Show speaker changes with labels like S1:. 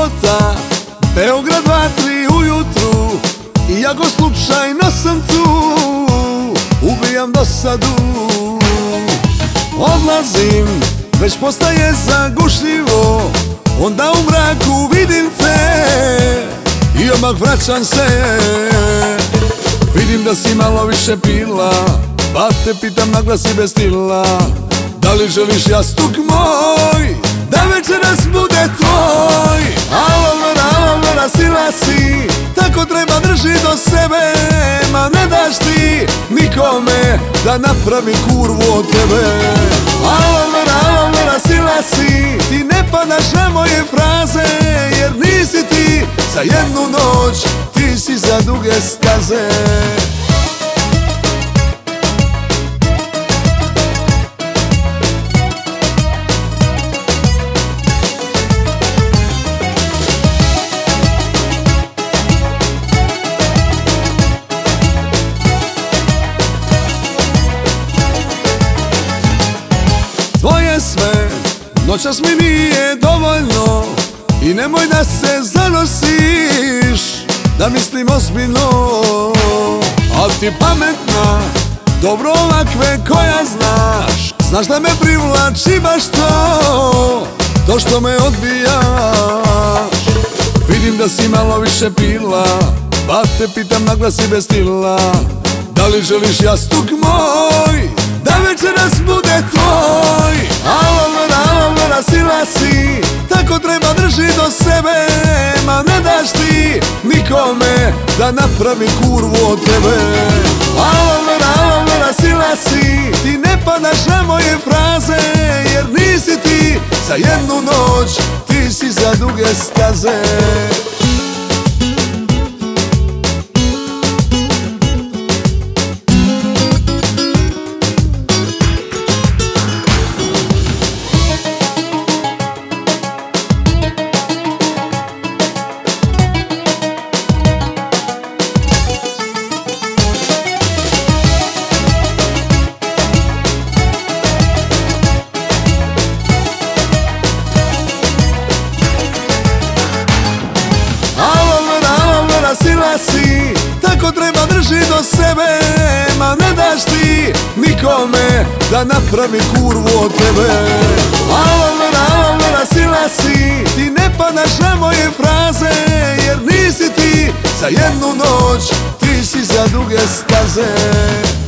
S1: subota, Beograd 2-3 ujutru, i ja go slučajno sam tu, ubijam dosadu. Odlazim, već postaje zagušljivo, onda u mraku vidim te i odmah vraćam se. Vidim da si malo više pila, pa te pitam na glas i bez stila, da li želiš jastuk moj, da večeras bude tvoj. Alo, sila si, tako treba drži do sebe, ma ne daš ti nikome da napravi kurvu od tebe. Alo, sila si, ti ne padaš na moje fraze, jer nisi ti za jednu noć, ti si za duge staze. Tvoje sve, noćas mi nije dovoljno, i nemoj da se zanosiš, da mislim ozbiljno. Al ti pametna, dobro ovakve koja znaš, znaš da me privlači baš to što me odbijaš. Vidim da si malo više pila, pa te pitam na glas i bez stila, da li želiš jastuk moj, da večeras bude tvoj. Alo, sila si, tako treba drži do sebe, ma ne daš ti nikome da napravi kurvu od tebe. Alo, sila si, ti ne padaš na moje fraze, jer nisi ti za jednu noć, ti si za duge staze. Sila si, tako treba drži do sebe, ma ne daš ti nikome da napravi kurvu od tebe. Alo, sila si, ti ne padaš na moje fraze, jer nisi ti za jednu noć, ti si za duge staze.